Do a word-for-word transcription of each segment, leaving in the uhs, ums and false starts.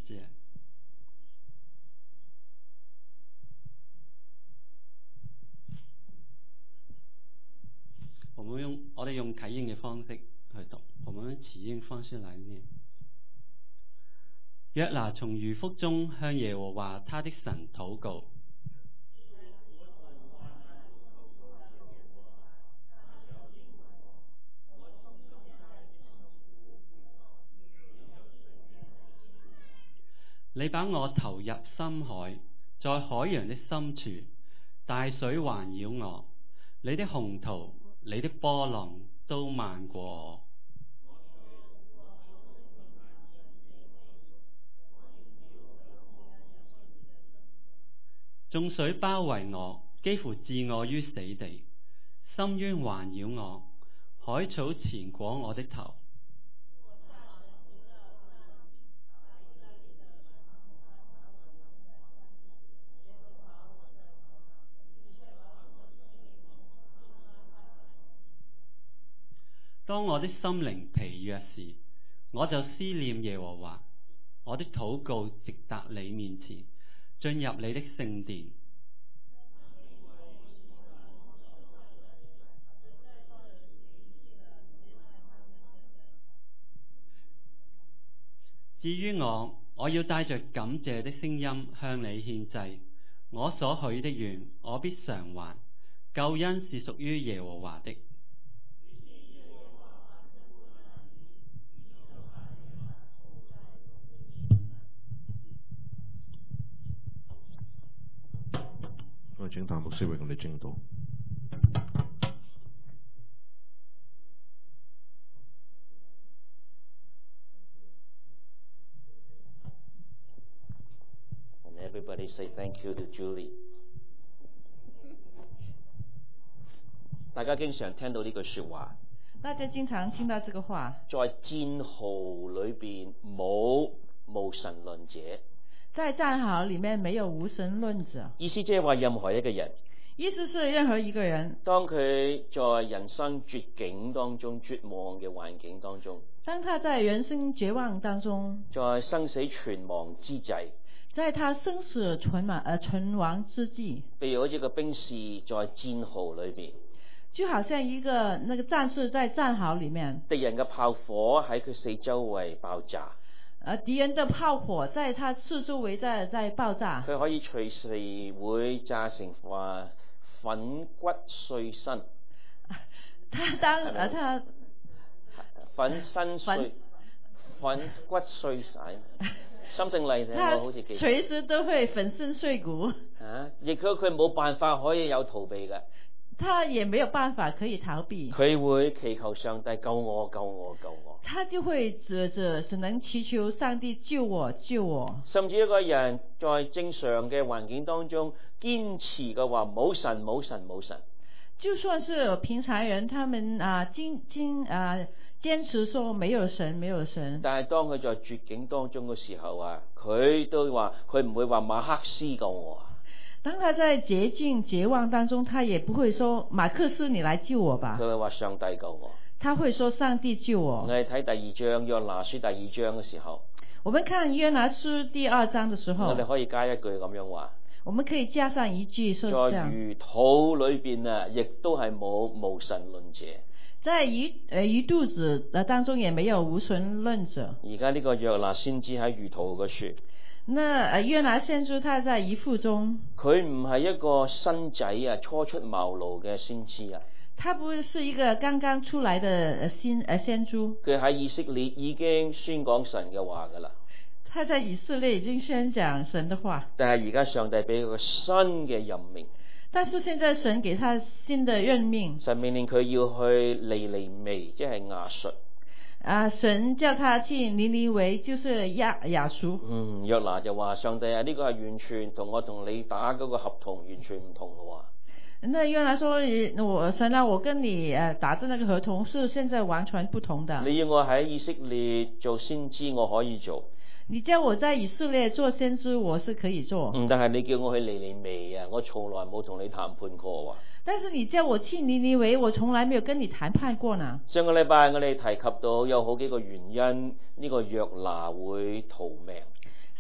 節。我們用我哋用啟應嘅方式去讀，我們用啟應方式來念。約拿從魚腹中向耶和華他的神禱告。你把我投入深海，在海洋的深處，大水環繞我，你的洪濤、你的波浪都漫過我。眾水包圍我，幾乎置我於死地，深淵環繞我，海草纏裹我的頭。當我的心靈疲弱時，我就思念耶和華，我的禱告直達你面前，進入你的聖殿。至於我，我要帶着感謝的聲音向你獻祭，我所許的願，我必償還。救恩是屬於耶和華的。 我請譚牧師為我哋證道。 And everybody say thank you to Julie。大家經常聽到呢句說話。 大家經常聽到這個話。 在戰壕裏邊冇無神論者。 在戰壕裏面沒有無神論者， 意思即係話任何一個人， 意思是任何一個人， 當佢在人生絕境當中、絕望嘅環境當中， 當他在人生絕望當中， 在生死存亡之際， 在他生死存亡呃存亡之際， 譬如好似個兵士在戰壕裏邊， 就好像一個那個戰士在戰壕裏面， 敵人嘅炮火喺佢四周圍爆炸。 而敵人的炮火在他四周圍在在爆炸， 佢可以隨時會炸成塊粉骨碎身。 他當啊他粉身碎粉骨碎晒，something like that，我好似記得。 隨時都會粉身碎骨。 啊！亦佢佢冇辦法可以有逃避嘅。 他也沒有辦法可以逃避。 佢會祈求上帝救我、救我、救我。 他就會只只只能祈求上帝救我、救我。 甚至一個人在正常嘅環境當中堅持嘅話，冇神、冇神、冇神。 就算是平常人，他們啊堅堅啊堅持說沒有神、沒有神。 但係當佢在絕境當中嘅時候啊，佢都話佢唔會話馬克思救我。 當他在絕境絕望當中，他也不會說馬克思你來救我吧， 佢會話上帝救我。 他會說上帝救我。 我哋睇第二章約拿書第二章嘅時候， 我們看約拿書第二章嘅時候， 我哋可以加一句咁樣話， 我們可以加上一句說這樣， 在魚肚裏邊啊，亦都係冇無神論者。 在魚誒魚肚子嘅當中也沒有無神論者。 而家呢個約拿先知喺魚肚嘅書。 那約拿先知他在魚腹中， 佢唔係一個新仔啊，初出茅廬嘅先知啊。 他不是一個剛剛出來的先誒先知。 佢喺以色列已經宣講神嘅話噶啦。 他在以色列已經宣講神的話。 但係而家上帝俾佢個新嘅任命。 但是現在神給他新的任命。 神命令佢要去尼尼微，即係亞述。 啊！神叫他去尼尼微，就是亞亞述。 嗯，約拿就話：上帝啊，呢、這個係完全同我同你打嗰個合同完全唔同嘅話。 那約拿說：我神啊，我跟你誒打的那個合同是現在完全不同的。 你要我喺以色列做先知，我可以做。 你叫我在以色列做先知，我是可以做。 嗯，但係你叫我去尼尼微啊，我從來冇同你談判過啊。 但是你叫我去尼尼微，我從來沒有跟你談判過呢。 上個禮拜我哋提及到有好幾個原因，呢、這個約拿會逃命。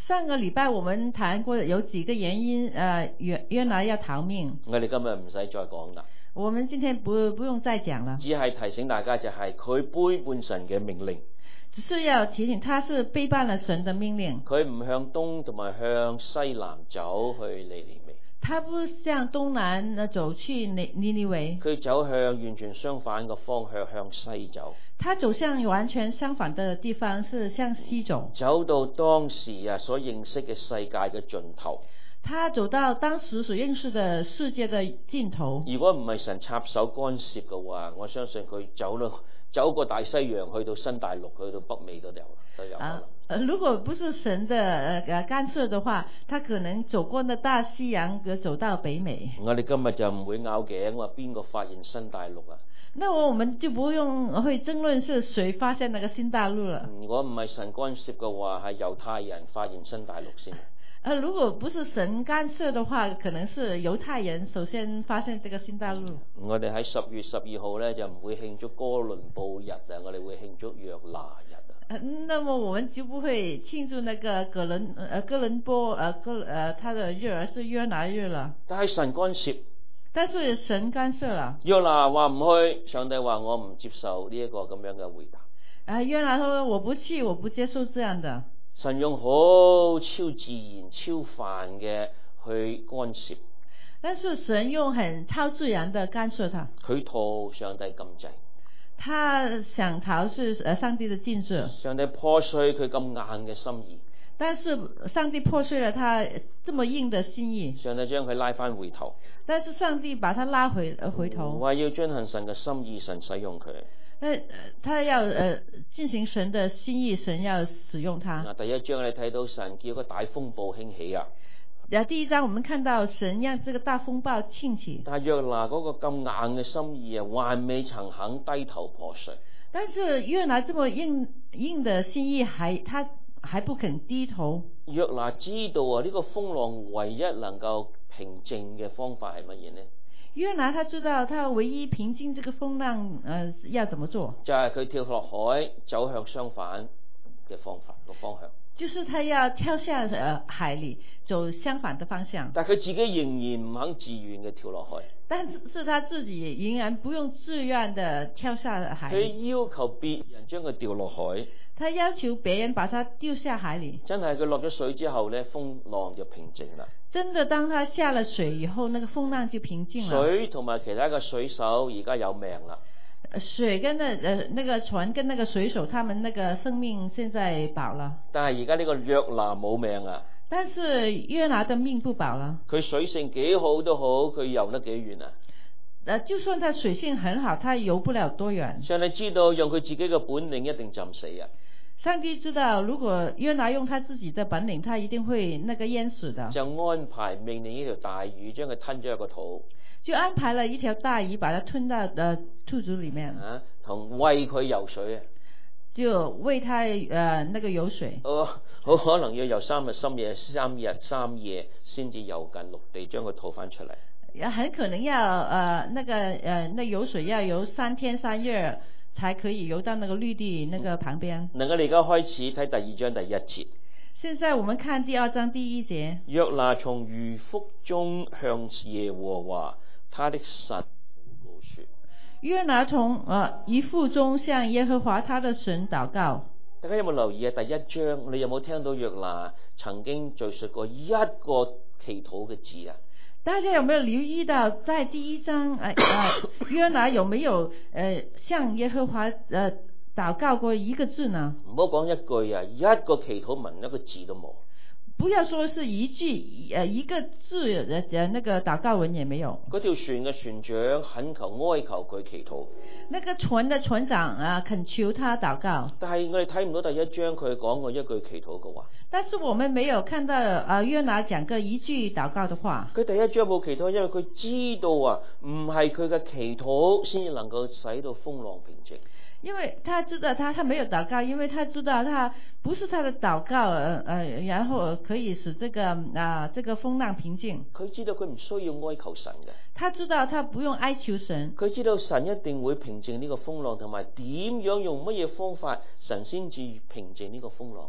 上個禮拜我們談過有幾個原因，呃，約約拿要逃命。 我哋今日唔使再講啦， 我們今天不不用再講了， 只係提醒大家就係佢背叛神嘅命令， 只是要提醒他是背叛了神的命令。 佢唔向東同埋向西南走去尼尼微， 他不向東南走去尼尼尼微， 佢走向完全相反嘅方向，向西走。 他走向完全相反的地方，是向西走， 走到當時啊所認識嘅世界嘅盡頭。 他走到當時所認識的世界的盡頭。 如果唔係神插手干涉嘅話，我相信佢走到走過大西洋，去到新大陸，去到北美都有都有可能。 啊，如果不是神的呃干涉的話，他可能走過那大西洋，走到北美。 我哋今日就唔會拗頸話邊個發現新大陸啊？ 那我們就不用會爭論是誰發現那個新大陸了。 如果唔係神干涉嘅話，係猶太人發現新大陸先。 呃，如果不是神干涉的話，可能是猶太人首先發現這個新大陸。 我哋喺十月十二號咧就唔會慶祝哥倫布日啊，我哋會慶祝約拿日啊。 呃，那麼我們就不會慶祝那個哥倫呃哥倫波呃哥呃他的日，而是約拿日了。 但係神干涉。 但是神干涉了。 約拿話唔去，上帝話我唔接受呢一個咁樣嘅回答。 啊，約拿說我不去，我不接受這樣的。 神用好超自然、超凡嘅去干涉。 但是神用很超自然的干涉他。 佢逃上帝禁制。 他想逃是呃上帝的禁制。 上帝破碎佢咁硬嘅心意。 但是上帝破碎了他這麼硬的心意。 上帝將佢拉翻回頭。 但是上帝把他拉回呃回頭。 話要遵行神嘅心意，神使用佢。 那他要呃進行神的心意，神要使用他。 嗱，第一章你睇到神叫個大風暴興起啊。 啊，第一章我們看到神讓這個大風暴興起。 但係約拿嗰個咁硬嘅心意啊，還未曾肯低頭破碎。 但是約拿這麼硬硬的心意還，還他還不肯低頭。 約拿知道啊，呢個風浪唯一能夠平靜嘅方法係乜嘢呢？ 約拿他知道他唯一平靜這個風浪，呃，要怎麼做？ 就係佢跳落海，走向相反嘅方法個方向。 就是他要跳下呃海裏，走相反的方向。 但係佢自己仍然唔肯自願嘅跳落海。 但是他自己仍然不用自願的跳下海。 佢要求別人將佢掉落海。 他要求別人把他丟下海裏。真係佢落咗水之後咧，風浪就平靜啦。 真的，當他下了水以後，那個風浪就平靜了。 水同埋其他嘅水手而家有命啦。 水跟那呃那個船跟那個水手，他們那個生命現在保了。 但係而家呢個約拿冇命啊。 但是約拿的命不保了。 佢水性幾好都好，佢游得幾遠啊？ 呃，就算他水性很好，他游不了多遠。 上帝知道用佢自己嘅本領一定浸死啊。 上帝知道，如果約拿用他自己的本領，他一定會那個淹死的。 就安排命令呢條大魚將佢吞咗入個肚。 就安排了一條大魚，把它吞到呃肚子裏面。 啊，同餵佢游水啊。 就餵他呃那個游水。 哦，好可能要游三日三夜，三日三夜先至游近陸地，將佢吐翻出嚟。 也很可能要呃那個呃那游水要游三天三夜，才可以游到那個綠地那個旁邊。 嗱，我哋而家開始睇第二章第一節。 現在我們看第二章第一節。約拿從魚腹中向耶和華他的神禱告說。 約拿從呃魚腹中向耶和華他的神禱告。 大家有冇留意啊？第一章你有冇聽到約拿曾經敘述過一個祈禱嘅字啊？ 大家有沒有留意到，在第一章，呃，呃約拿有沒有，呃，向耶和華，呃，禱告過一個字呢？ 唔好講一句啊，一個祈禱文一個字都冇。 不要說是一句，呃，一個字，呃，那個禱告文也沒有。 嗰條船嘅船長懇求哀求佢祈禱。 那個船的船長啊，懇求他禱告。 但係我哋睇唔到第一章佢講過一句祈禱嘅話。 但是我們沒有看到啊約拿講過一句禱告的話。 佢第一章冇祈禱，因為佢知道啊，唔係佢嘅祈禱先至能夠使到風浪平靜。 因為他知道他他沒有禱告，因為他知道他不是他的禱告，呃呃，然後可以使這個啊、呃、這個風浪平靜。 佢知道佢唔需要哀求神嘅。 他知道他不用哀求神。 佢知道神一定會平靜呢個風浪，同埋點樣用乜嘢方法，神先至平靜呢個風浪啊？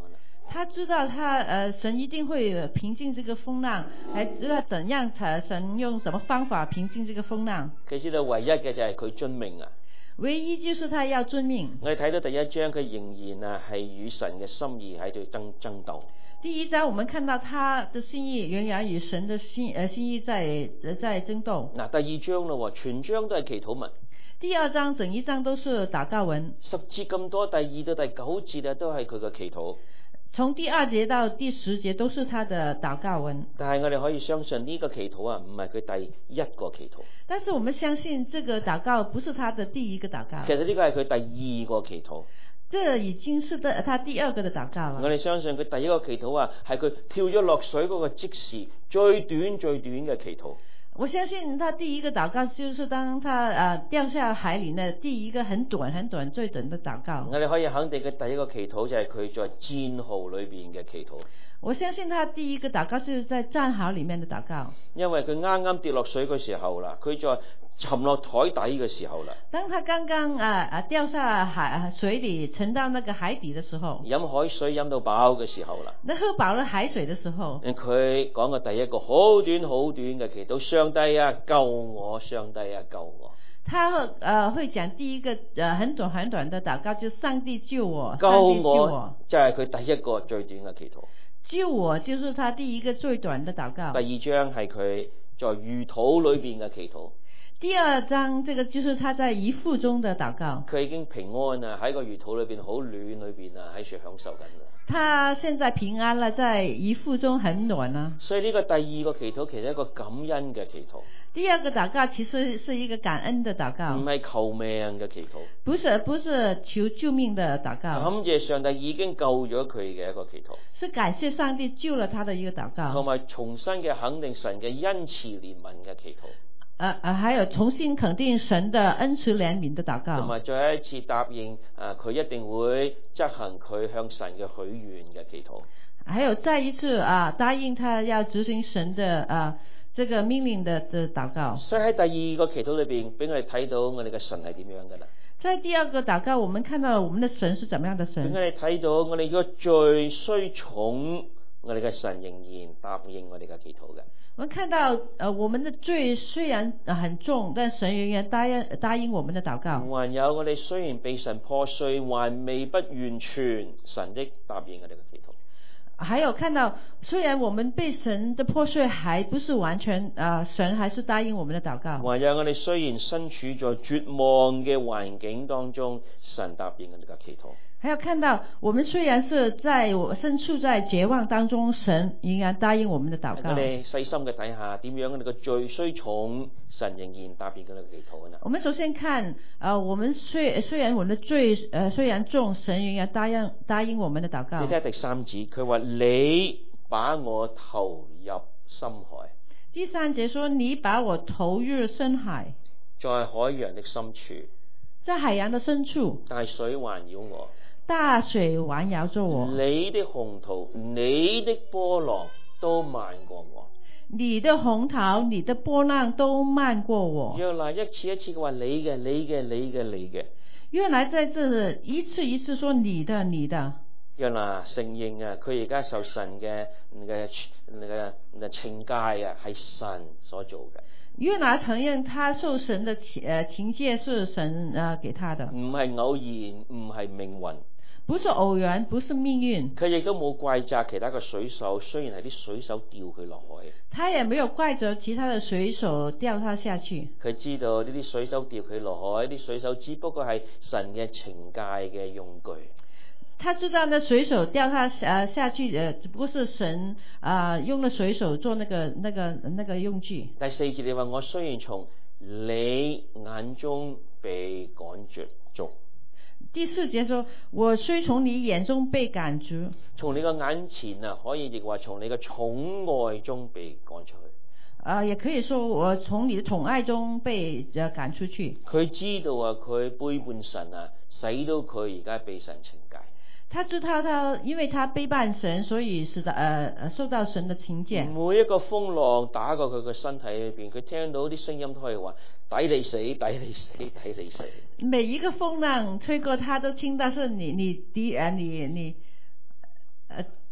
他知道他呃神一定會平靜這個風浪，還知道怎樣才神用什麼方法平靜這個風浪。 佢知道唯一嘅就係佢遵命啊。 唯一就是他要遵命。 我哋睇到第一章，佢仍然啊係與神嘅心意喺度爭爭鬥。 第一章我們看到他的心意仍然與神的心呃心意在在爭鬥。 嗱，第二章咯，全章都係祈禱文。 第二章整一章都是禱告文。 十節咁多，第二到第九節啊都係佢嘅祈禱。 從第二節到第十節都是他的禱告文。 但係我哋可以相信呢個祈禱啊，唔係佢第一個祈禱。 但是我們相信這個禱告不是他的第一個禱告。 其實呢個係佢第二個祈禱。 這已經是的他第二個的禱告了。 我哋相信佢第一個祈禱啊，係佢跳咗落水嗰個即時最短最短嘅祈禱。 我相信他第一個禱告就是當他呃掉下海裏呢，第一個很短很短最短的禱告。 我哋可以肯定嘅第一個祈禱就係佢在戰壕裏邊嘅祈禱。 我相信他第一個禱告就是在戰壕裏面的禱告。 因為佢啱啱跌落水嘅時候啦，佢在沉落海底嘅時候啦。 當他剛剛啊啊掉下海水裏沉到那個海底的時候， 飲海水飲到飽嘅時候啦。 那喝飽了海水的時候， 佢講嘅第一個好短好短嘅祈禱，上帝啊救我，上帝啊救我。 他呃會講第一個呃很短很短的禱告，就上帝救我， 救上帝救我我， 就係佢第一個最短嘅祈禱。 救我就是他第一個最短的禱告。 第二章係佢在魚肚裏邊嘅祈禱。 第二章這個就是他在魚腹中的禱告。 佢已經平安啊，喺個魚肚裏邊好暖裏邊啊，喺處享受緊啦。 他現在平安了，在魚腹中很暖啊。 所以呢個第二個祈禱其實係一個感恩嘅祈禱。 第二個禱告其實是一個感恩的禱告， 唔係求命嘅祈禱。 不是不是求救命的禱告。 感謝上帝已經救咗佢嘅一個祈禱。 是感謝上帝救了他的一個禱告。 同埋重新嘅肯定神嘅恩慈憐憫嘅祈禱。 啊啊，還有重新肯定神的恩慈憐憫的禱告， 同埋再一次答應啊，佢一定會執行佢向神嘅許願嘅祈禱。 還有再一次啊，答應他要執行神的啊這個命令的的禱告。 所以喺第二個祈禱裏邊，俾我哋睇到我哋嘅神係點樣噶啦。 在第二個禱告，我們看到我們的神是怎麼樣的神。 俾我哋睇到我哋個罪雖重，我哋嘅神仍然答應我哋嘅祈禱嘅。 我們看到，呃，我們的罪雖然很重，但神仍然答應答應我們的禱告。 還有我哋雖然被神破碎，還未不完全，神的答應我哋嘅祈禱。 還有看到，雖然我們被神的破碎還不是完全，啊、呃，神還是答應我們的禱告。 還有我哋雖然身處在絕望嘅環境當中，神答應我哋嘅祈禱。 還有看到，我們雖然是在我身處在絕望當中，神仍然答應我們的禱告。 我哋細心嘅睇下，點樣我哋嘅罪雖重，神仍然答應我哋嘅祈禱呢？ 我們首先看，啊、呃，我們雖雖然我們的罪，呃，雖然重，神仍然答應答應我們的禱告。 你睇下第三節，佢話你把我投入深海。 第三節說你把我投入深海， 在海洋的深處， 在海洋的深處， 大水環繞我。 大水環繞着我， 你的洪濤、你的波浪都漫過我。 你的洪濤、你的波浪都漫過我。 約拿一次一次嘅話你嘅、你嘅、你嘅、你嘅。 約拿在這一次一次說你的、你的。 約拿承認啊，佢而家受神嘅嘅嘅嘅懲戒啊，係神所做嘅。 約拿承認他受神的情誒懲戒是神啊給他的， 唔係偶然，唔係命運。 不是偶然，不是命運。 佢亦都冇怪責其他嘅水手，雖然係啲水手掉佢落海。 他也沒有怪責其他的水手掉他下去。 佢知道呢啲水手掉佢落海，啲水手只不過係神嘅懲戒嘅用具。 他知道呢水手掉他呃下去，呃只不過是神啊、呃、用了水手做那個那個那個用具。 第四節你話我雖然從你眼中被趕絕逐。 第四節說，我雖從你眼中被趕逐， 從你個眼前啊，可以亦話從你嘅寵愛中被趕出去。 啊、呃，也可以說我從你的寵愛中被呃趕出去。 佢知道啊，佢背叛神啊，使到佢而家被神懲戒。 他知道他，因為他背叛神，所以使得呃受到神的懲戒。 每一個風浪打過佢個身體裏邊，佢聽到啲聲音都可以話抵你死，抵你死，抵你死。 每一個風浪吹過，他都聽到是你你抵呃你你呃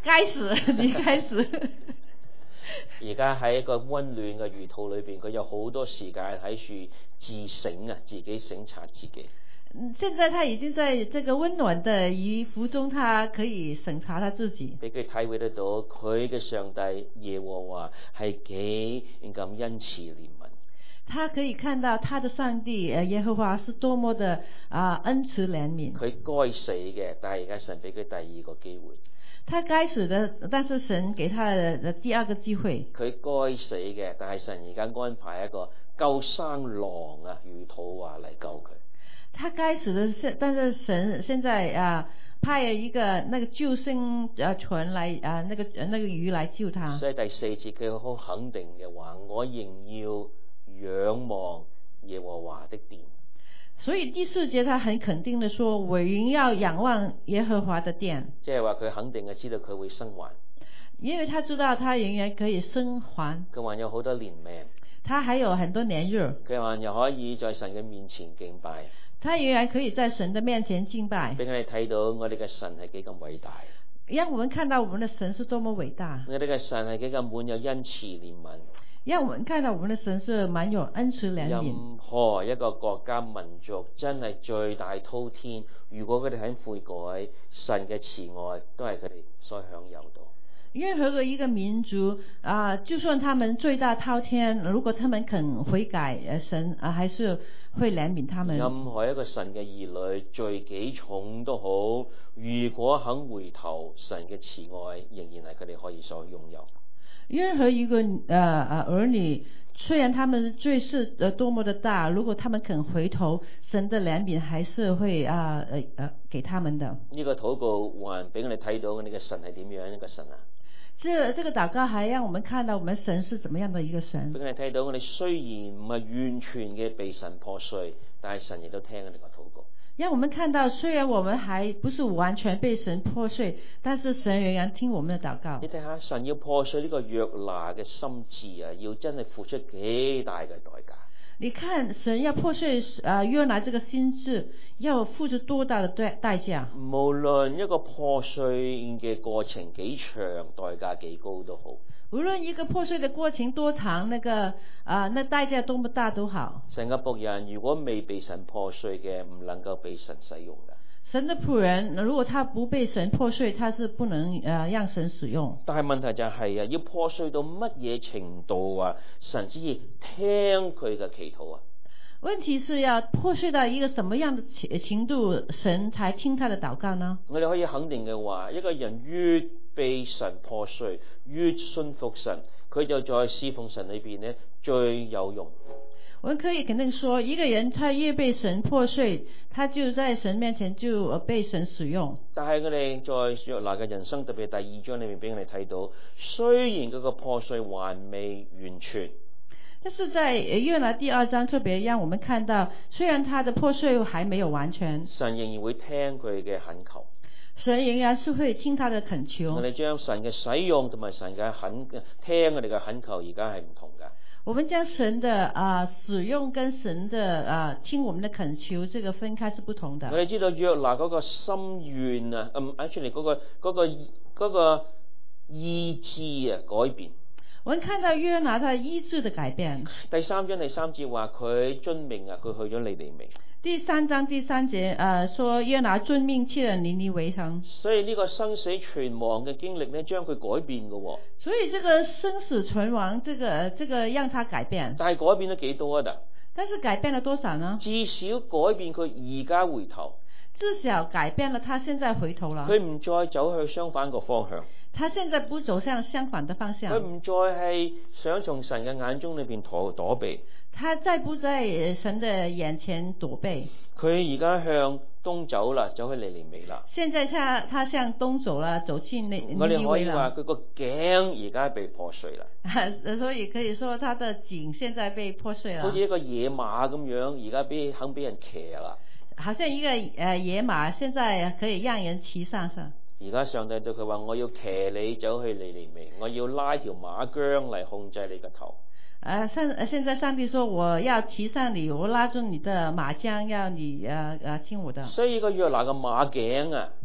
該死，你該死。 而家喺一個温暖嘅魚肚裏邊，佢有好多時間喺處自省啊，自己省察自己。 現在他已經在這個温暖的魚腹中，他可以審查他自己， 俾佢體會得到佢嘅上帝耶和華係幾咁恩慈憐憫。 他可以看到他的上帝耶和華是多麼的啊、呃、恩慈憐憫。 佢該死嘅，但係而家神俾佢第二個機會。 他該死的，但是神給他的第二個機會。 佢該死嘅，但係神而家安排一個救生郎啊，魚肚話嚟救佢。 他該死的，但是神現在啊派了一個那個救生啊船來啊那個那個魚來救他。 所以第四節佢好肯定嘅話，我仍要仰望耶和華的殿。 所以第四節他很肯定的說，我仍要仰望耶和華的殿。 即係話佢肯定係知道佢會生還， 因為他知道他仍然可以生還， 佢還有好多年命， 他還有很多年日， 佢還又可以在神嘅面前敬拜， 他仍然可以在神的面前敬拜， 俾我哋睇到我哋嘅神係幾咁偉大， 讓我們看到我們的神是多麼偉大， 我哋嘅神係幾咁滿有恩慈憐憫。 讓我們看到我們的神是滿有恩慈憐憫。 任何一個國家民族真係最大滔天，如果佢哋肯悔改，神嘅慈愛都係佢哋所享有到。 任何嘅一個民族啊、呃，就算他們最大滔天，如果他們肯悔改，神啊還是會憐憫他們。 任何一個神嘅兒女罪幾重都好，如果肯回頭，神嘅慈愛仍然係佢哋可以所擁有。 任何一個呃呃兒女，雖然他們罪是呃多麼的大，如果他們肯回頭，神的憐憫還是會啊呃呃給他們的。 呢個禱告還俾我哋睇到我哋嘅神係點樣一個神啊？ 這這個禱告還讓我們看到我們神是怎麼樣的一個神。 俾我哋睇到我哋雖然唔係完全嘅被神破碎，但係神亦都聽我哋個禱告。 讓我們看到，雖然我們還不是完全被神破碎，但是神仍然聽我們的禱告。 你睇下，神要破碎呢個約拿嘅心志啊，要真係付出幾大嘅代價。 你看，神要破碎啊約拿這個心志，要付出多大的代代價？ 無論一個破碎嘅過程幾長，代價幾高都好。 無論一個破碎的過程多長，那個啊、呃，那代價多麼大都好。 神嘅僕人如果未被神破碎嘅，唔能夠被神使用嘅。 神的僕人如果他不被神破碎，他是不能啊、呃、讓神使用。 但係問題就係、是、啊，要破碎到乜嘢程度啊，神先至聽佢嘅祈禱啊？ 問題是要破碎到一個什麼樣的程度，神才聽他的禱告呢？ 我哋可以肯定嘅話，一個人越被神破碎，越信服神，佢就在侍奉神裏邊呢最有用。 我們可以肯定說，一個人他越被神破碎，他就在神面前就被神使用。 但係我哋在約拿嘅人生，特別第二章裏面俾我哋睇到，雖然嗰個破碎還未完全， 但是在約拿第二章特別讓我們看到，雖然他的破碎還沒有完全， 神仍然會聽佢嘅懇求。 神仍然是會聽他的懇求。 我哋將神嘅使用同埋神嘅懇聽我哋嘅懇求，而家係唔同㗎。 我們將神的啊、呃、使用跟神的啊、呃、聽我們的懇求，這個分開是不同的。 我哋知道約拿嗰個心願啊，嗯，actually 嗰個嗰個嗰個意志啊改變。 我們看到約拿他意志的改變。 第三章第三節話佢遵命啊，佢去咗尼尼微。 第三章第三節，呃，說約拿遵命去了尼尼微城。 所以呢個生死存亡嘅經歷呢，將佢改變嘅、哦。 所以這個生死存亡，這個這個讓他改變。 但係改變咗幾多啊？ 但是改變了多少呢？ 至少改變佢而家回頭。 至少改變了他現在回頭了。 佢唔再走去相反個方向。 他現在不走向相反的方向。 佢唔再係想從神嘅眼中裏邊躲躲避。 他再不在神的眼前躲避。 佢而家向東走啦，走去尼尼微啦。 現在他他向東走了，走去尼尼微啦。 我哋可以話佢個頸而家被破碎啦。 所以可以說他的頸現在被破碎了。 好似一個野馬咁樣，而家俾肯俾人騎啦。 好像一個誒野馬，現在可以讓人騎上上。 而家上帝對佢話：我要騎你走去尼尼微，我要拉條馬韁嚟控制你個頭。 啊，現現在上帝說我要騎上你，我拉住你的馬韁，要你啊啊聽我的。 所以個約拿嘅馬頸啊，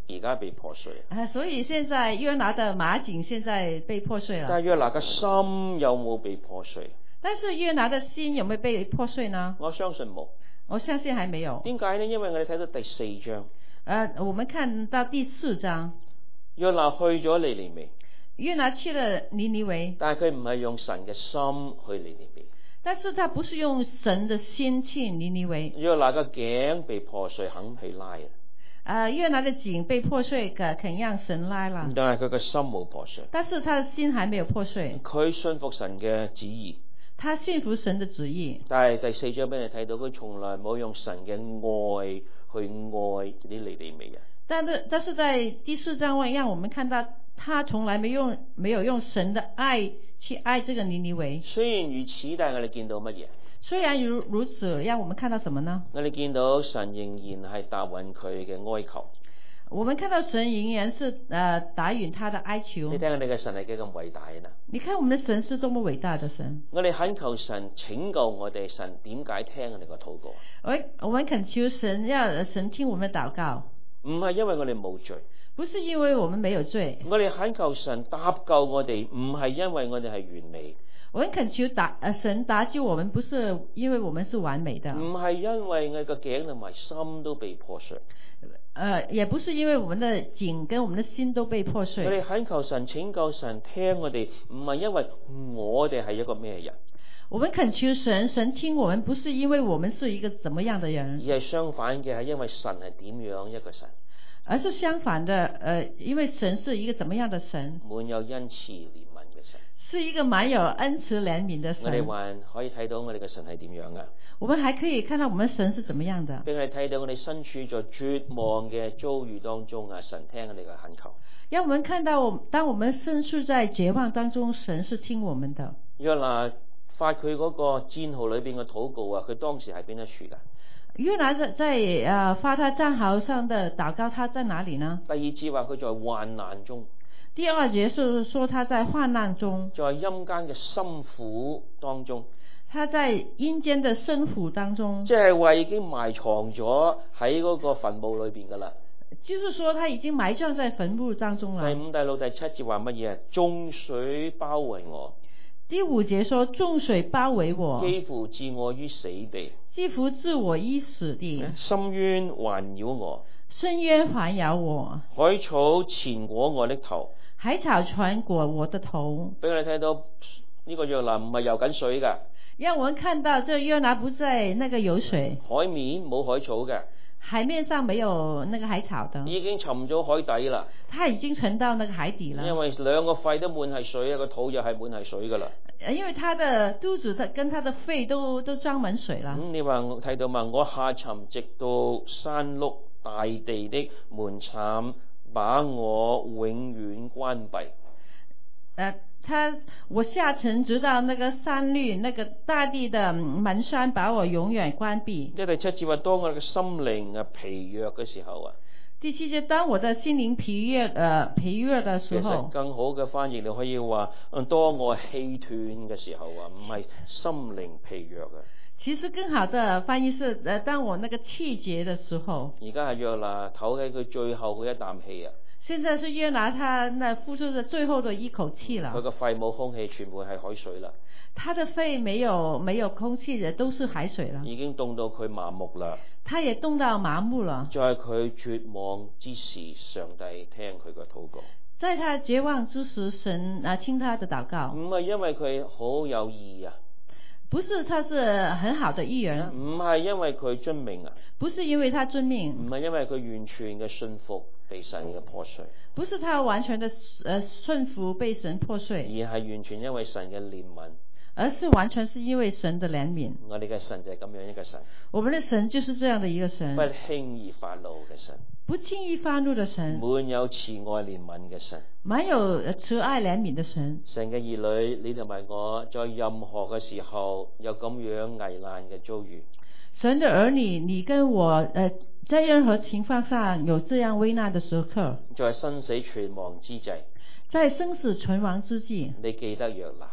而家被破碎。 啊，所以現在約拿的馬井現在被破碎了。 但係約拿嘅心有冇被破碎？ 但是約拿的心有沒有被破碎呢？ 我相信冇。 我相信還沒有。 點解呢？因為我哋睇到第四章。 呃，我們看到第四章。 約拿去咗尼尼微。 約拿去了尼尼微。 但係佢唔係用神嘅心去尼尼微。 但是他不是用神的心去尼尼微。 約拿嘅頸被破碎，肯去拉。 啊，約拿的頸被破碎，肯肯讓神拉了。 但係佢嘅心冇破碎。 但是他的心還沒有破碎。 佢信服神嘅旨意。 他信服神的旨意。 但係第四章俾你睇到，佢從來冇用神嘅愛去愛啲尼尼微人。 但是但是在第四章外，讓我們看到他從來沒用沒有用神的愛去愛這個尼尼微。 雖然如此，但係我哋見到乜嘢？ 雖然如如此，讓我們看到什麼呢？ 我哋見到神仍然係答應佢嘅哀求。 我們看到神仍然是誒、呃、答應他的哀求。 你睇我哋嘅神係幾咁偉大啊！ 你看我們的神是多麼偉大的神。 我哋懇求神拯救我哋，神點解聽我哋個禱告？ 我我們懇求神，要神聽我們的禱告。 唔係因為我哋冇罪， 不是因為我們沒有罪。 我哋懇求神搭救我哋，唔係因為我哋係完美。 我們懇求打呃神搭救我們，不是因為我們是完美的。 唔係因為我哋個頸同埋心都被破碎。 呃，也不是因為我們的頸跟我們的心都被破碎。 我哋懇求神拯救神聽我哋，唔係因為我哋係一個咩人。 我們懇求神，神聽我們，不是因為我們是一個怎麼樣的人， 而係相反嘅，係因為神係點樣一個神。 而是相反的，呃，因為神是一個怎麼樣的神？ 滿有恩慈憐憫嘅神。 是一個滿有恩慈憐憫的神。 我哋還可以睇到我哋嘅神係點樣噶？ 我們還可以看到我們神是怎麼樣的， 俾我哋睇到我哋身處在絕望嘅遭遇當中啊，神聽我哋嘅懇求。 讓我們看到，當我們身處在絕望當中，神是聽我們的。 約拿發佢嗰個戰壕裏邊嘅禱告啊，佢當時係邊一處噶？ 約拿在在呃發他戰壕上的禱告，他在哪裡呢？ 第二節話佢在患難中。 第二節是說他在患難中， 在陰間嘅深苦當中。 他在陰間的深苦當中， 即係話已經埋藏咗喺嗰個墳墓裏邊噶啦。 就是說他已經埋葬在墳墓當中了。 第五、第六、第七節話乜嘢啊？眾水包圍我。 第五節說眾水包圍我， 幾乎置我於死地。 幾乎置我於死地。 深淵環繞我。 深淵環繞我。 海草纏裹我的頭。 海草纏裹我的頭。 俾我哋睇到呢個約拿唔係游緊水噶。 讓我們看到這約拿不在那個游水。 海面冇海草嘅。 海面上沒有那個海草的。 已經沉咗海底啦。 他已經沉到那個海底了。 因為兩個肺都滿係水啊，個肚又係滿係水噶啦。 因為他的肚子，他跟他的肺都都裝滿水了。咁、 嗯、你話睇到嘛？我下沉直到山麓，大地的門檻把我永遠關閉。誒、 呃，他我下沉直到那個山麓，那個大地的門閂把我永遠關閉。 即係第七節話，當我嘅心靈啊疲弱嘅時候啊。 第七節，當我的心靈疲弱，呃疲弱的時候。 其實更好嘅翻譯你可以話，當我氣斷嘅時候啊，唔係心靈疲弱啊。 其實更好的翻譯是，呃，當我那個氣絕的時候。 而家係約拿唞喺佢最後嗰一啖氣啊。 現在是約拿他那呼出的最後的一口氣了。 佢個肺冇空氣，全部係海水啦。 他的肺沒有沒有空氣的，都是海水了。 已經凍到佢麻木啦。 他也凍到麻木了。 在佢絕望之時，上帝聽佢個禱告。 在他絕望之時，神啊聽他的禱告。 唔係因為佢好有義啊。 不是，他是很好的義人。 唔係因為佢遵命啊。 不是因為他遵命。 唔係因為佢完全嘅信服被神嘅破碎。 不是他完全的呃順服被神破碎。而係完全因為神嘅憐憫。 而是完全是因為神的憐憫。 我哋嘅神就係咁樣一個神。 我們的神就是這樣的一個神。 不輕易發怒嘅神。 不輕易發怒的神。 滿有慈愛憐憫嘅神。 滿有慈愛憐憫的神。 神嘅兒女，你同埋我在任何嘅時候有咁樣危難嘅遭遇。 神的兒女，你跟我，呃，在任何情況上有這樣危難的時刻。 在生死存亡之際。 在生死存亡之際。 你記得約拿。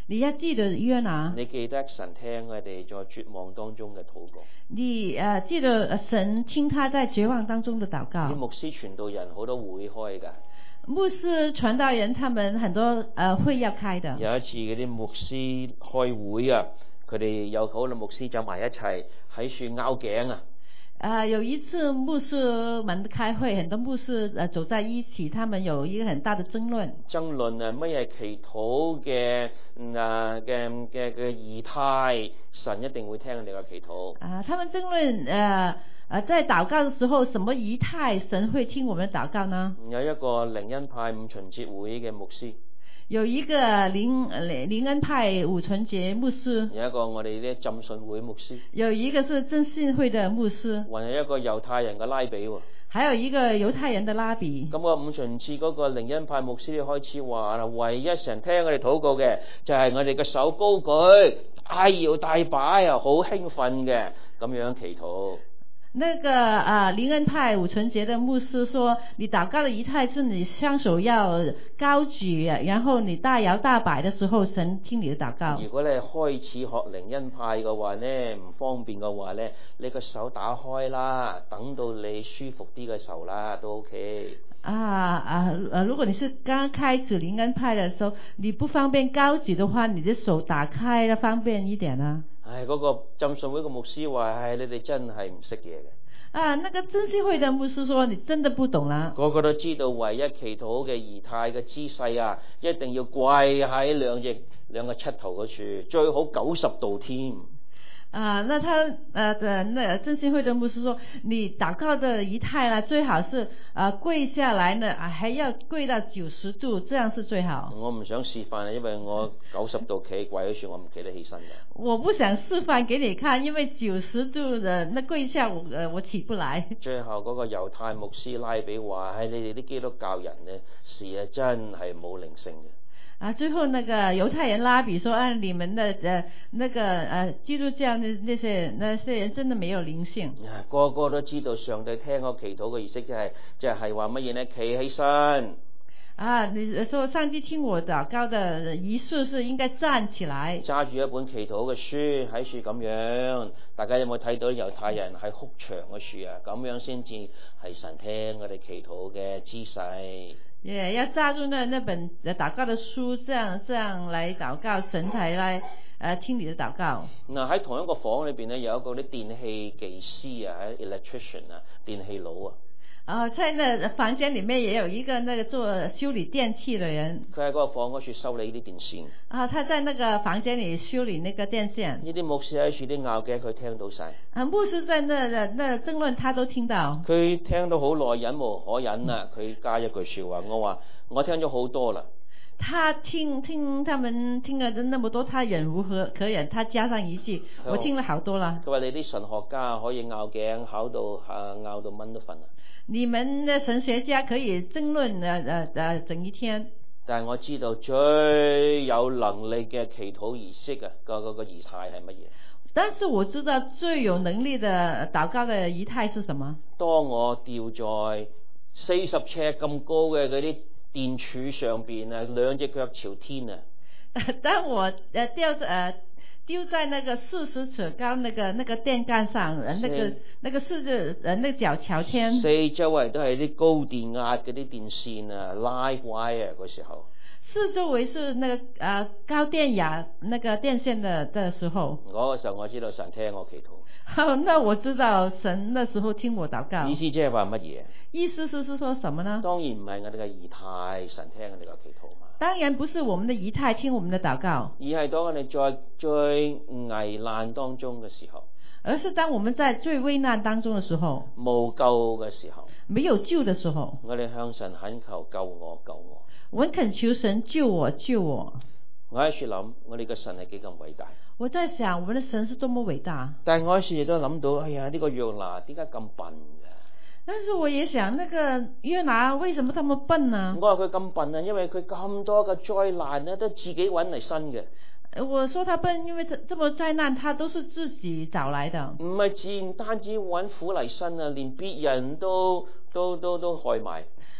你要記得約拿， 你記得神聽我哋在絕望當中嘅禱告。 你誒、呃、記得神聽他在絕望當中的禱告。 啲牧師傳道人好多會開㗎。 牧師傳道人他們很多誒、呃、會要開的。 有一次嗰啲牧師開會啊，佢哋有好多牧師走埋一齊喺處拗頸啊。 啊、呃，有一次牧師們開會，很多牧師呃走在一起，他們有一個很大的爭論。爭論啊，乜嘢祈禱嘅啊嘅嘅嘅儀態，神一定會聽你嘅祈禱。啊，他們爭論呃呃在禱告的時候，什麼儀態神會聽我們的禱告呢？有一個靈恩派五旬節會嘅牧師。有一個靈靈恩派五旬節牧師，有一個我哋啲浸信會牧師，有一個是浸信會的牧師，還有一個猶太人嘅拉比喎，還有一個猶太人的拉比。咁個五旬節嗰個靈恩派牧師開始話啦，唯一成聽我哋禱告嘅就係我哋嘅手高舉，大搖大擺啊，好興奮嘅咁樣祈禱。那個啊，靈恩派五旬節的牧師說，你禱告的儀態是你雙手要高舉，然後你大搖大擺的時候，神聽你的禱告。如果你開始學靈恩派嘅話呢，唔方便嘅話呢，你個手打開啦，等到你舒服啲嘅時候啦，都 OK。啊啊啊！如果你是剛開始靈恩派的時候，你不方便高舉的話，你的手打開啦，方便一點啊。唉，嗰、那個浸信會嘅牧師話：唉，你哋真係唔識嘢嘅。啊，那個浸信會嘅牧師說：你真的不懂啦。個個都知道，唯一祈禱嘅儀態嘅姿勢啊，一定要跪喺兩隻兩個膝頭嗰處，最好九十度添。啊，那他呃的那浸信會的牧師說，你禱告的儀態啦，最好是啊、呃、跪下來呢，啊還要跪到九十度，這樣是最好。我唔想示範，因為我九十度企跪嗰處，我唔企得起身嘅。我不想示範給你看，因為九十度的那跪下，我呃我起不來。最後嗰個猶太牧師拉比話：唉，你哋啲基督教人呢，是啊真係冇靈性嘅。啊，最後那個猶太人拉比說：啊，你們的呃那個呃基督教那那些那些人真的沒有靈性。啊，個個都知道上帝聽我祈禱嘅儀式就係就係話乜嘢呢？企起身。啊，你說上帝聽我禱告的儀式是應該站起來，揸住一本祈禱嘅書喺處咁樣。大家有冇睇到猶太人喺哭牆嘅處啊？咁樣先至係神聽我哋祈禱嘅姿勢。也、yeah, 要揸住那那本禱告的書，這樣這樣來禱告，神才來呃聽你的禱告。嗱，喺同一個房裏邊呢，有一個啲電器技師啊，喺 electrician 啊，電器佬啊。啊，在那房間裏面也有一個那個做修理電器的人。佢喺嗰個房嗰處修理呢啲電線。啊，他在那個房間裏修理那個電線。呢啲牧師喺處啲拗嘅，佢聽到晒。啊，牧師在那那那爭論，他都聽到。佢聽到好耐，忍無可忍啦，佢加一句說話，我話我聽咗好多啦。他聽聽他們聽了那麼多，他忍無可忍，他加上一句，我聽了好多啦。佢話你啲神學家可以拗頸，考到啊拗到蚊都瞓啊。你們的神學家可以爭論呃呃呃整一天，但係我知道最有能力嘅祈禱儀式啊，個嗰個儀態係乜嘢？但是我知道最有能力的禱告的儀態是什麼？當我吊在四十尺咁高嘅嗰啲電柱上邊啊，兩隻腳朝天啊！當我呃吊着呃。丟在那個四十尺高那個那個電桿上，那個那個四隻呃那個腳朝天，四周圍都係啲高電壓嗰啲電線啊 ，live wire 嗰時候，四周圍是那個啊、呃、高電壓那個電線的的時候，嗰個時候我知道神聽我祈禱。好，那我知道神那時候聽我禱告。意思即係話乜嘢？意思是是說什麼呢？當然唔係我哋嘅儀態，神聽我哋嘅祈禱嘛。當然不是我們的儀態聽我們的禱告，而係當我哋在最危難當中嘅時候，而是當我們在最危難當中嘅時候，冇救嘅時候，沒有救嘅時候，我哋向神懇求救我救我，我懇求神救我救我。我喺處諗，我哋嘅神係幾咁偉大。我在想，我們的神是多麼偉大。但係我喺處亦都諗到，哎呀，呢、這個約拿點解咁笨嘅？但是我也想，那個約拿為什麼這麼笨呢？我話佢咁笨啊，因為佢咁多嘅災難呢，都自己揾嚟生嘅。我說他笨，因為這這麼災難，他都是自己找來的。唔係自然單止揾苦嚟生啊，連別人都都都都害埋。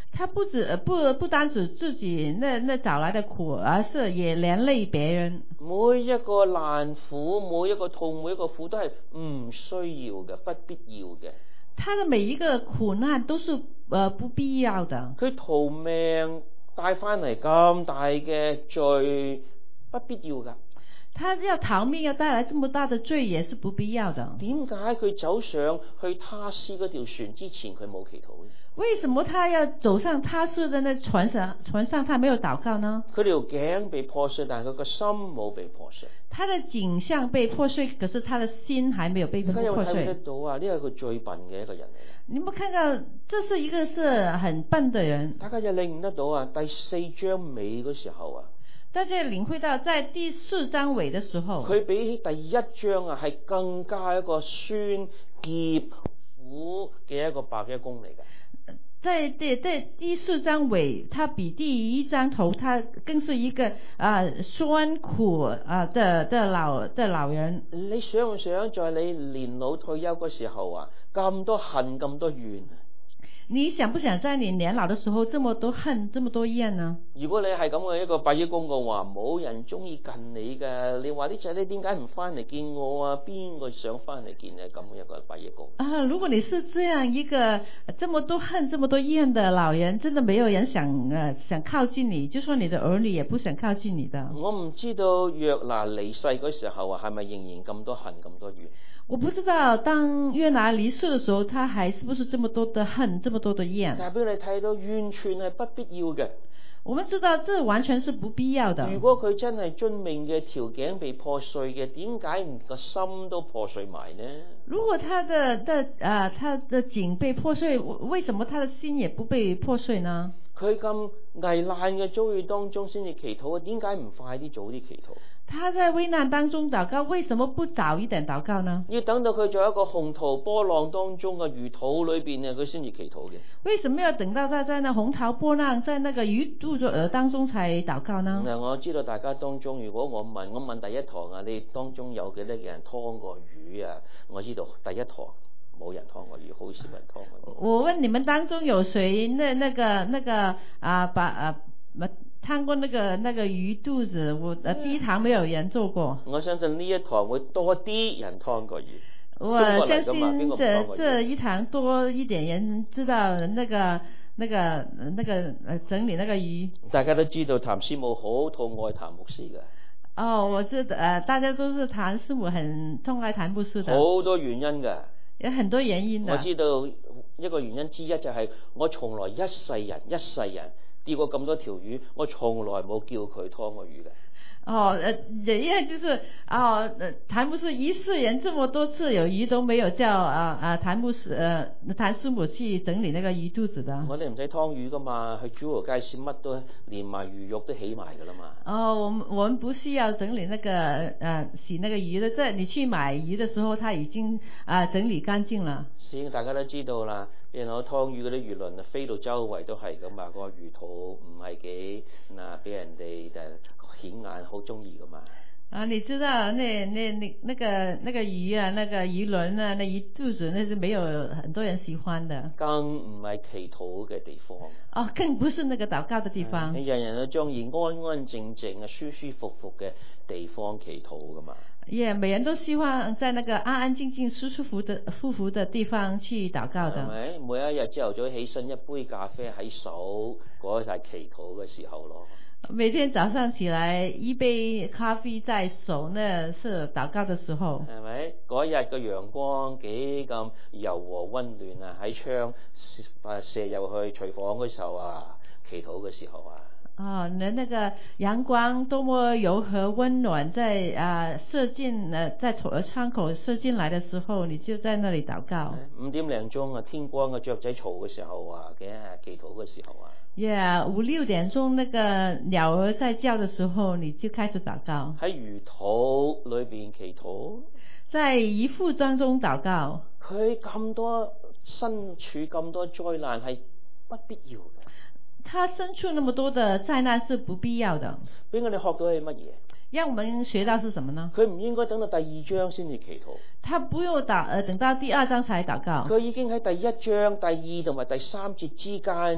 他不止不不單止自己那那找來的苦，而是也連累別人。 每一個難苦，每一個痛，每一個苦都係唔需要嘅，不必要嘅。 他的每一個苦難都是呃不必要的。 佢逃命帶翻嚟咁大嘅罪，不必要㗎。 他要逃命，要帶來這麼大的罪，也是不必要的。 點解佢走上去他施嗰條船之前，佢冇祈禱嘅？ 為什麼他要走上他施的那船上？船上他沒有禱告呢？ 佢條頸被破碎，但係佢個心冇被破碎。 他的頸項被破碎，可是他的心還沒有被破碎。 大家有冇睇得到啊？呢個係佢最笨嘅一個人嚟嘅。 你有冇看到？這是一個是很笨的人。 大家又領悟得到啊？第四章尾嗰時候啊， 大家領會到，在第四章尾的時候， 佢比起第一章啊係更加一個酸澀苦嘅一個白一公嚟嘅。 在第第第四章尾，他比第一章頭，他更是一個啊、呃、酸苦啊、呃、的的老的老人。 你想唔想在你年老退休嗰時候啊，咁多恨咁多怨？ 你想不想在你年老的時候這麼多恨這麼多怨呢？如果你係咁嘅一個百億公嘅話，冇人中意近你嘅。你話啲仔女點解唔翻嚟見我啊？邊個想翻嚟見你？咁一個百億公啊！如果你是這樣一個這麼多恨這麼多怨的老人，真的沒有人想呃想靠近你，就算你的兒女也不想靠近你的。 我唔知道約拿離世嗰時候啊，係咪仍然咁多恨咁多怨？ 我不知道當約拿離世的時候，他還是不是這麼多的恨，這麼多的怨？ 但係俾你睇到，完全係不必要嘅。 我們知道，這完全是不必要的。 如果佢真係遵命嘅，條頸被破碎嘅，點解唔個心都破碎埋呢？ 如果他的的啊、呃，他的頸被破碎，為什麼他的心也不被破碎呢？ 佢咁危難嘅遭遇當中先至祈禱啊，點解唔快啲早啲祈禱？ 他在危難當中禱告，為什麼不早一點禱告呢？ 要等到佢在一個洪濤波浪當中嘅魚肚裏邊啊，佢先至祈禱嘅。 為什麼要等到在在那洪濤波浪，在那個魚肚子當中才禱告呢？ 嗱、嗯，我知道大家當中，如果我問我問第一堂啊，你當中有幾多人劏過魚啊？我知道第一堂冇人劏過魚，好少人劏過魚。 我問你們當中有誰那那個那個啊把啊燙過那個那個魚肚子？我呃第一堂沒有人做過。 我相信呢一堂會多啲人劏過魚。 我相信這這一堂多一點人知道那個那個那個呃整理那個魚。 大家都知道譚師母好痛愛譚牧師嘅。 哦，我知道呃大家都是譚師母很痛愛譚牧師的。 好多原因嘅。 有很多原因的。 我知道一個原因之一就係我從來一世人一世人。釣過咁多條魚，我從來冇叫佢劏過魚嘅。 哦，呃，一樣就是哦，譚牧師一世人這麼多次有魚都沒有叫啊啊譚牧師呃譚師母去整理那個魚肚子的。我哋唔使劏魚噶嘛，去主流街市乜都連埋魚肉都起埋噶啦嘛。哦，我們我們不需要整理那個呃洗那個魚的，在你去買魚的時候，他已經啊、呃、整理乾淨了。是，大家都知道啦。然後劏魚嗰啲魚鱗啊，飛到周圍都係咁嘛，個魚肚唔係幾嗱，俾人哋就顯眼，好中意噶嘛。啊，你知道那那那那個那個魚啊，那個魚鱗啊，那魚肚子，那是沒有很多人喜歡的。更唔係祈禱嘅地方。哦，更不是那個禱告的地方。你人人都中意安安靜靜啊、舒舒服服嘅地方祈禱噶嘛。也、yeah, 每人都希望在那個安安靜靜、舒舒服的、舒服的地方去禱告的。係咪？每一日朝頭早起身，一杯咖啡喺手，嗰就係祈禱嘅時候咯。每天早上起來，一杯咖啡在手，那是禱告的時候。係咪？嗰日個陽光幾咁柔和溫暖啊！喺窗啊射入去廚房嘅時候啊，祈禱嘅時候啊。哦，那那個陽光多麼柔和溫暖，在啊射進呃在窗口射進來的時候，你就在那裏禱告。五點零鐘啊，天光嘅雀仔嘈嘅時候啊，嘅祈禱嘅時候啊。Yeah， 五六點鐘那個鳥兒在叫的時候，你就開始禱告。喺魚肚裏邊祈禱，在魚腹當中禱告。佢咁多身處咁多災難係不必要嘅。他身處那麼多的災難是不必要的。俾我哋學到係乜嘢？讓我們學到是什麼呢？佢唔應該等到第二章先至祈禱。他不用禱，呃，等到第二章才禱告。佢已經喺第一章第二同埋第三節之間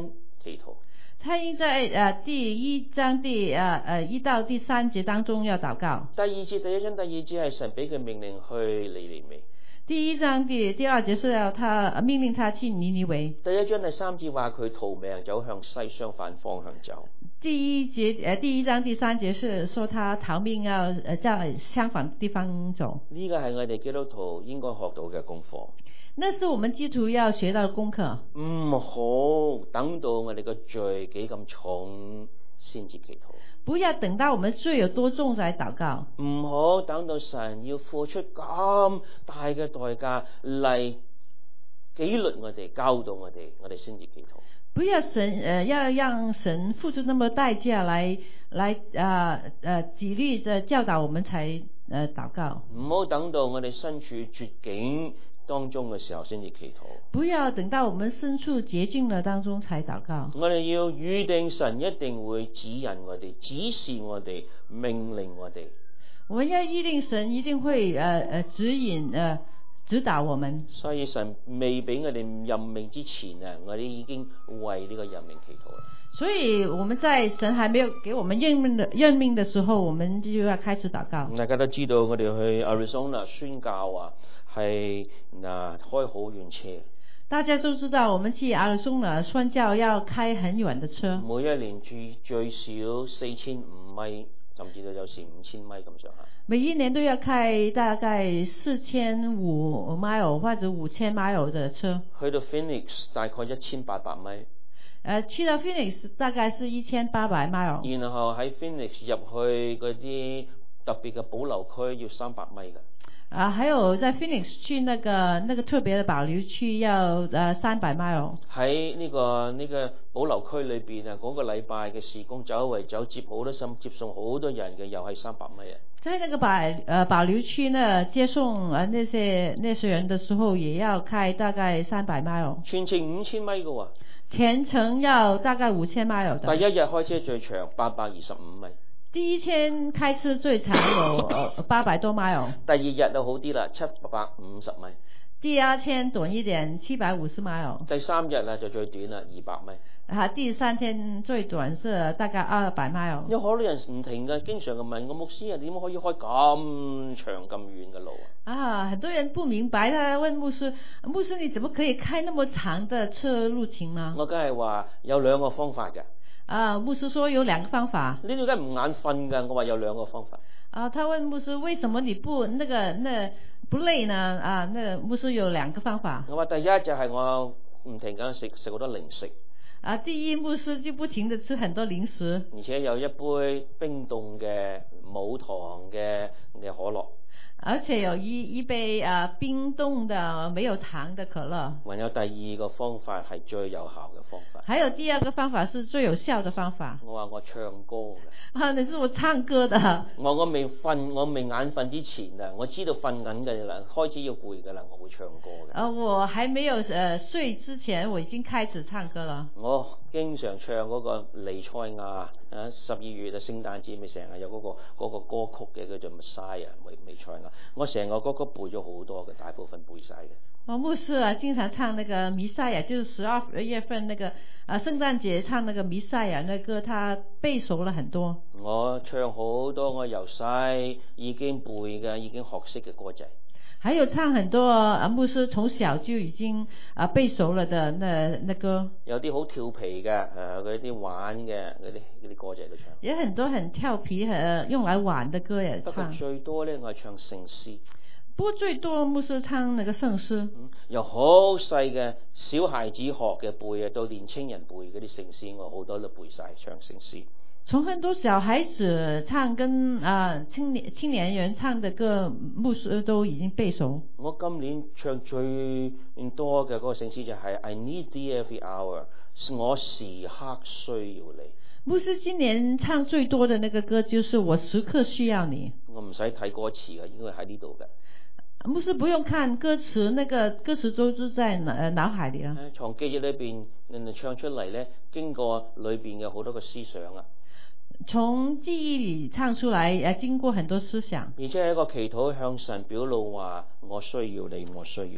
祈禱。 他應在誒第一章第誒誒一到第三節當中要禱告。 第二節第一章第二節係神俾佢命令去尼尼微。 第一章第第二節是要他命令他去尼尼微。 第一章第三節話佢逃命走向西相反方向走。 第一節誒第一章第三節是說他逃命要誒在相反地方走。 呢個係我哋基督徒應該學到嘅功課。 那是我們基督徒要學到的功課。 唔好等到我哋個罪幾咁重先至祈禱。 不要等到我們罪有多重再禱告。 唔好等到神要付出咁大嘅代價嚟紀律我哋、教導我哋，我哋先至祈禱。 不要神誒、呃，要讓神付出那麼代價來來啊誒紀律着教導我們才誒、呃、禱告。 唔好等到我哋身處絕境當中嘅時候先至祈禱。 不要等到我們身處絕境嘅當中才禱告。 我哋要預定神一定會指引我哋、指示我哋、命令我哋。 我們要預定神一定會誒誒、呃、指引誒、呃、指導我們。 所以神未俾我哋任命之前啊，我哋已經為呢個任命祈禱啦。 所以我們在神還沒有給我們任命的任命的時候，我們就要開始禱告。 大家都知道我哋去 Arizona 宣教啊，係嗱開好遠車。 大家都知道，我們去 Arizona 宣教要開很遠的車。 每一年最最少四千五米，甚至都有時五千米咁上下。 每一年都要開大概四千五 mile 或者五千 mile 的車。 去到 Phoenix 大概一千八百米。 誒，去到 Phoenix 大概是一千八百 mile。 然後喺 Phoenix 入去嗰啲特別嘅保留區要三百米嘅。 啊，還有在 Phoenix 去那個那個特別的保留區要呃三百 mile。喺呢、這個呢、這個保留區裏邊啊，嗰、那個禮拜嘅事工走為走接好多心接送好多人嘅，又係三百米啊。在那個保呃保留區呢，接送啊那些那些人的時候，也要開大概三百 mile。 全程五千米嘅喎。 全程要大概五千 mile 的。 第一日開車最長八百二十五米。 第一天開車最長有八百多 mile。 第二日就好啲啦，七百五十米。 第二天短一點，七百五十 mile。 第三日啦就最短啦，二百米。 啊，第三天最短是大概二百 mile。 有好多人唔停嘅，經常咁問我牧師啊，點可以開咁長咁遠嘅路啊？ 啊，很多人不明白，他問牧師：牧師你怎麼可以開那麼長的車路程呢？ 我梗係話有兩個方法嘅。 啊，牧師說有兩個方法。 你點解唔眼瞓㗎？我話有兩個方法。 啊，他問牧師：為什麼你不那個那不累呢？啊，那牧師有兩個方法。 我話第一就係我唔停咁食食好多零食。 啊，第一牧師就不停地吃很多零食， 而且有一杯冰凍嘅冇糖嘅嘅可樂。 而且有一一杯啊冰凍的沒有糖的可樂。 還有第二個方法係最有效嘅方法。 還有第二個方法是最有效的方法。 我話我唱歌嘅。 啊，你是我唱歌的。 我我未瞓，我未眼瞓之前啊，我知道瞓緊嘅啦，開始要攰嘅啦，我會唱歌嘅。 啊，我還沒有誒睡之前，我已經開始唱歌了。 我經常唱嗰個彌賽亞啊，十二月啊聖誕節咪成日有嗰個嗰個歌曲嘅，叫做 Messiah 彌彌賽亞。我成個歌曲背咗好多嘅，大部分背晒嘅。 我牧師啊，經常唱那個彌賽亞，就是十二月份那個啊聖誕節唱那個彌賽亞那歌，他背熟了很多。 我唱好多我由細已經背嘅、已經學識嘅歌仔。 還有唱很多啊牧師從小就已經啊背熟了的那那歌。有啲好調皮嘅，誒嗰啲玩嘅嗰啲嗰啲歌仔都唱。有很多很調皮、誒用來玩的歌也唱。 不過最多咧，我係唱聖詩。 不過最多牧師唱那個聖詩。 嗯、由好細嘅小孩子學嘅背啊，到年青人背嗰啲聖詩，我好多都背晒唱聖詩。 從很多小孩子唱跟啊青年青年人唱的歌，牧師都已經背熟。 我今年唱最多嘅嗰個聖詩就係 I need thee every hour， 我時刻需要你。 牧師今年唱最多的那個歌就是我時刻需要你。 我唔使睇歌詞嘅，應該喺呢度嘅。 牧師不用看歌詞，那個歌詞都是在腦腦海裏啊。 從記憶裏邊人哋唱出嚟咧，經過裏邊嘅好多個思想啊。 從記憶裏唱出來，誒，經過很多思想。 而且係一個祈禱向神表露話，我需要你，我需要你。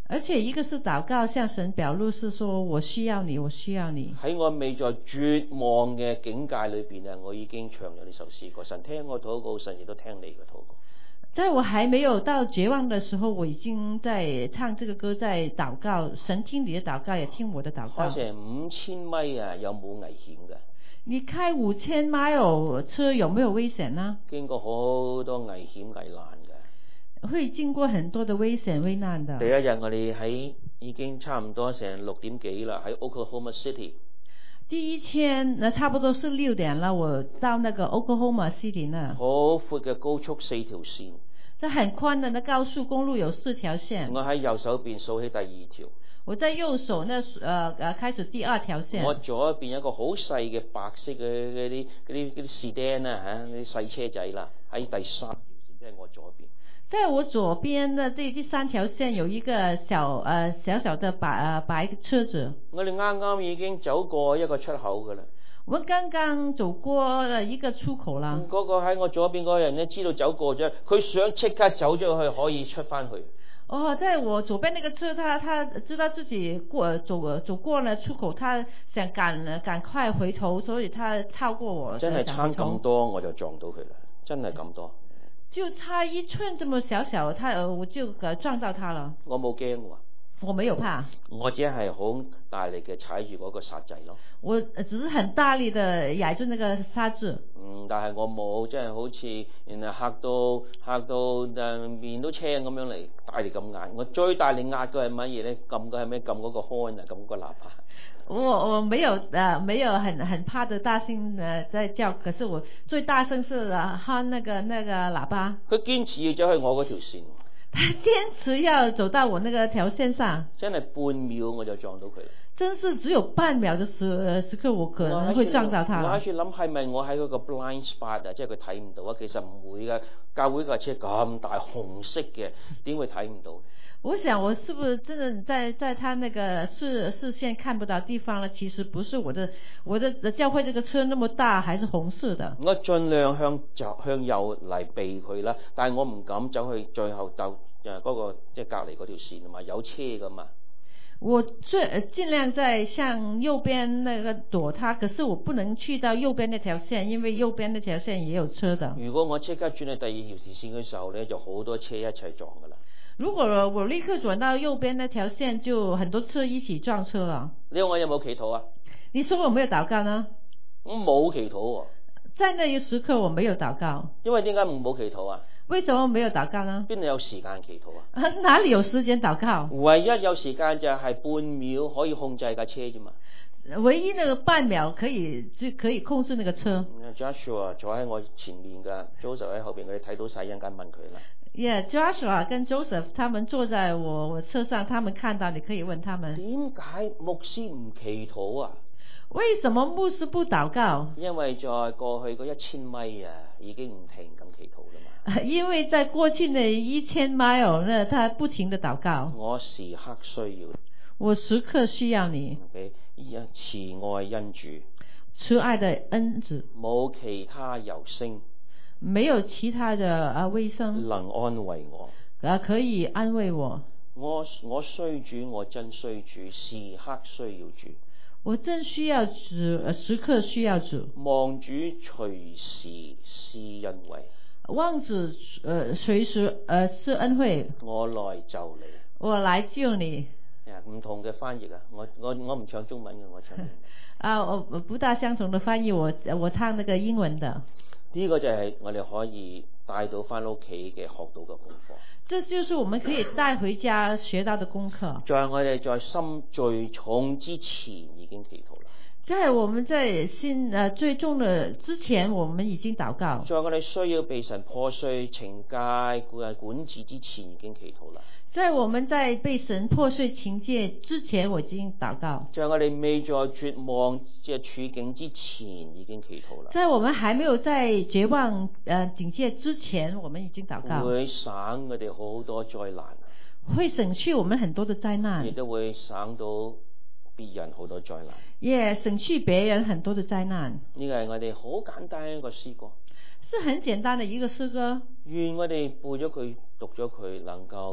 而且一個是禱告向神表露，是說我需要你，我需要你。 喺我未在絕望嘅境界裏邊啊，我已經唱咗呢首詩歌。神聽我禱告，神亦都聽你嘅禱告。 在我還沒有到絕望的時候，我已經在唱這個歌，在禱告。神聽你的禱告，也聽我的禱告。 開成五千米啊，有冇危險嘅？ 你開五千 mile 車有沒有危險呢？ 經過好多危險危難嘅， 會經過很多的危險危難的。 第一日我哋喺已經差唔多成六點幾啦，喺 Oklahoma City。 第一天，那差不多是六點了，我到那個 Oklahoma City 呢。 好闊嘅高速四條線。 這很寬的那高速公路有四條線。 我喺右手邊數起第二條。 我在右手那呃呃開始第二條線。 我左邊有一個好細嘅白色嘅嗰啲嗰啲嗰啲 sedan 啊嚇，啲細車仔啦，喺第三條線，即係我左邊。 在我左邊的第第三條線有一個小呃小小的白呃白車子。我哋啱啱已經走過一個出口㗎啦。 我們剛剛走過了一個出口啦。 嗰、那個喺我左邊嗰個人咧，知道走過咗，佢想即刻走咗去，可以出翻去。 哦，在我左邊那個車，他他知道自己過走走過了出口，他想趕趕快回頭，所以他超過我。 真係差咁多，我就撞到佢啦！真係咁多。 就差一寸這麼小小，他我就撞到他了。 我冇驚喎。 我沒有怕。我只係好大力嘅踩住嗰個剎掣咯。 我只是很大力的踩住那個剎掣。 嗯，但係我冇，即係好似然後嚇到嚇到誒面都青咁樣嚟大力咁壓。我最大力壓嘅係乜嘢咧？撳嘅係咩？撳嗰個 horn 啊，撳個喇叭。 我我沒有誒、呃，沒有很很怕的大聲誒在叫，可是我最大聲是喊那個那個喇叭。 佢堅持要走去我嗰條線。 他堅持要走到我那個條線上。 真係半秒我就撞到佢。 真是只有半秒的時時刻，我可能會撞到他。 我喺度諗係咪我喺嗰個 blind spot 啊，即係佢睇唔到啊？其實唔會噶，教會架車咁大紅色嘅，點會睇唔到？ 我想我是不是真的在在他那個視視線看不到地方呢？其實不是我的我的教會這個車那麼大，還是紅色的。 我盡量向左向右嚟避佢啦，但係我唔敢走去最後到誒嗰個即係隔籬嗰條線啊嘛，有車噶嘛。 我最盡量在向右邊那個躲他，可是我不能去到右邊那條線，因為右邊那條線也有車的。 如果我即刻轉去第二條線嘅時候咧，就好多車一齊撞噶啦。 如果我立刻轉到右邊那條線，就很多車一起撞車了。 你話我有冇祈禱啊？ 你說我沒有禱告呢？ 我冇祈禱喎。 在那一時刻我沒有禱告。 因為點解唔冇祈禱啊？ 為什麼沒有禱告呢？ 邊度有時間祈禱啊？ 哪裡有時間禱告？ 唯一有時間就係半秒可以控制架車啫嘛。 唯一那個半秒可以就可以控制那個車。 Joshua 坐喺我前面噶 ，Joseph 喺後邊，佢哋睇到晒，一陣間問佢啦。 Yeah, Joshua 跟 Joseph 他們坐在我我車上，他們看到，你可以問他們。 點解牧師唔祈禱啊？ 為什麼牧師不禱告？ 因為在過去嗰一千米啊，已經唔停咁祈禱啦嘛。 因為在過去那一千 mile 呢，他不停地禱告。 我時刻需要。 我時刻需要你。 Okay, 慈愛恩主。 慈愛的恩主。 冇其他有聲。 沒有其他的啊衛生能安慰我， 啊可以安慰我。 我我需主，我真需主，時刻需要主。 我真需要主，時刻需要主。 望主隨時施恩惠， 望主呃隨時呃施恩惠。 我來就你， 我來救你。 唔同嘅翻譯啊，我我我唔唱中文嘅，我唱英文。 啊，我不大相同的翻譯，我我唱那個英文的。 呢個就係我哋可以帶到翻屋企嘅學到嘅功課。 這就是我們可以帶回家學到的功課。 在我哋在心最重之前已經祈禱啦。 在我們在心呃最重的之前，我們已經禱告。 在我哋需要被神破碎、懲戒、管治之前，已經祈禱啦。 在我們在被神破碎懲戒之前，我已經禱告。 在我哋未在絕望嘅處境之前，已經祈禱啦。 在我們還沒有在絕望呃警戒之前，我們已經禱告。 會省我哋好多災難。 會省去我們很多的災難。 亦都會省到別人好多災難。 也、yeah, 省去別人很多的災難。 呢個係我哋好簡單一個詩歌。 是很簡單的一個詩歌。 願我哋背咗佢、讀咗佢，能夠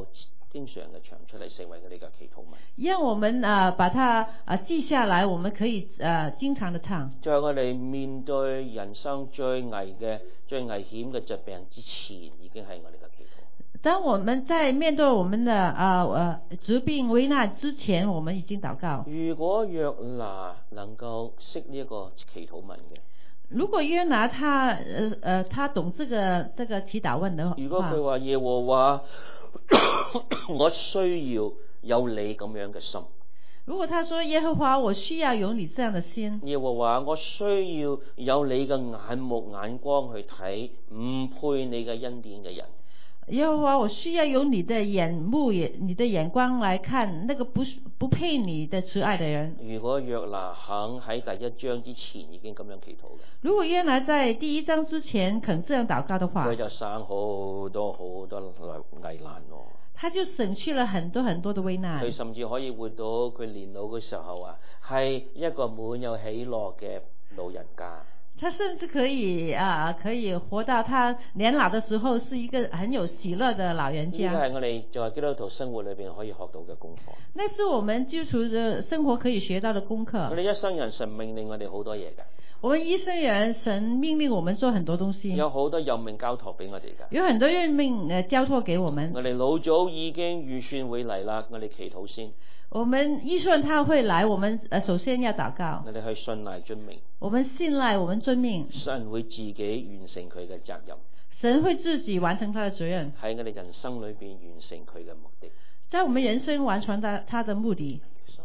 經常嘅唱出嚟，成為我哋嘅祈禱文。 讓我們啊、呃、把它啊、呃、記下來，我們可以啊、呃、經常的唱。 在我哋面對人生最危嘅、最危險嘅疾病之前，已經係我哋嘅祈禱。 當我們在面對我們的啊呃疾病危難之前，我們已經禱告。 如果約拿能夠識呢一個祈禱文嘅， 如果約拿他呃呃他懂這個這個祈禱文的話， 如果佢話耶和華，我需要有你咁樣嘅心。 如果他說耶和華，我需要有你這樣的心。 耶和華，我需要有你嘅眼目眼光去睇唔配你嘅恩典嘅人。 耶和華，我需要有你的眼目眼你的眼光來看那個不不配你的慈愛的人。 如果約拿肯喺第一章之前已經咁樣祈禱嘅， 如果約拿在第一章之前肯這樣禱告的話， 佢就省好多好多危難咯。 他就省去了很多很多的危難。 佢甚至可以活到佢年老嘅時候啊，係一個滿有喜樂嘅老人家。 他甚至可以啊，可以活到他年老的時候，是一個很有喜樂的老人家。 呢個係我哋在基督徒生活裏邊可以學到嘅功課。 那是我們基督徒的生活可以學到的功課。 我哋一生人神命令我哋好多嘢㗎。 我們一生人神命令我們做很多東西。 有好多任命交託俾我哋㗎。 有很多任命誒交託給我們。 我哋老早已經預算會嚟啦，我哋祈禱先。 我們預算他會來，我們呃首先要禱告。 我哋去信賴遵命。 我們信賴，我們遵命。 神會自己完成佢嘅責任。 神會自己完成他的責任。喺我哋人生裏邊完成佢嘅目的。 在我們人生完成他他的目的。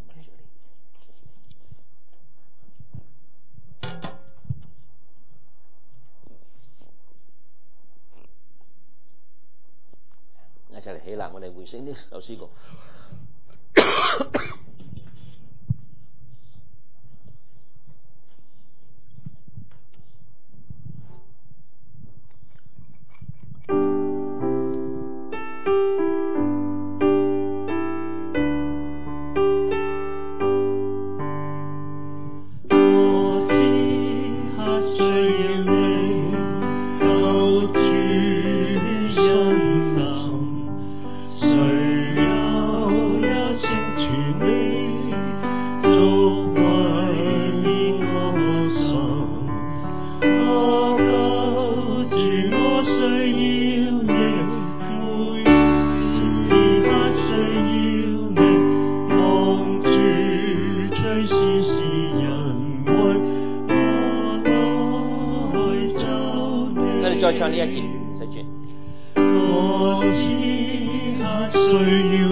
一齊嚟起立，我哋回聲呢首詩歌。 再唱呢一節，細轉。我此刻需要